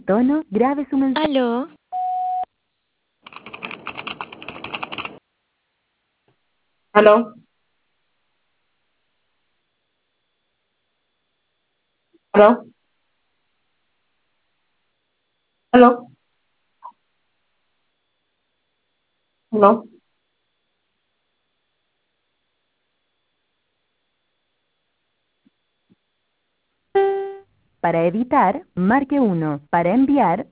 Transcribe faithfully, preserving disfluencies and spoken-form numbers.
tono, grabe su mensaje. Aló, ¿Aló? ¿Aló? ¿Aló? ¿Aló? Para editar, marque uno. Para enviar,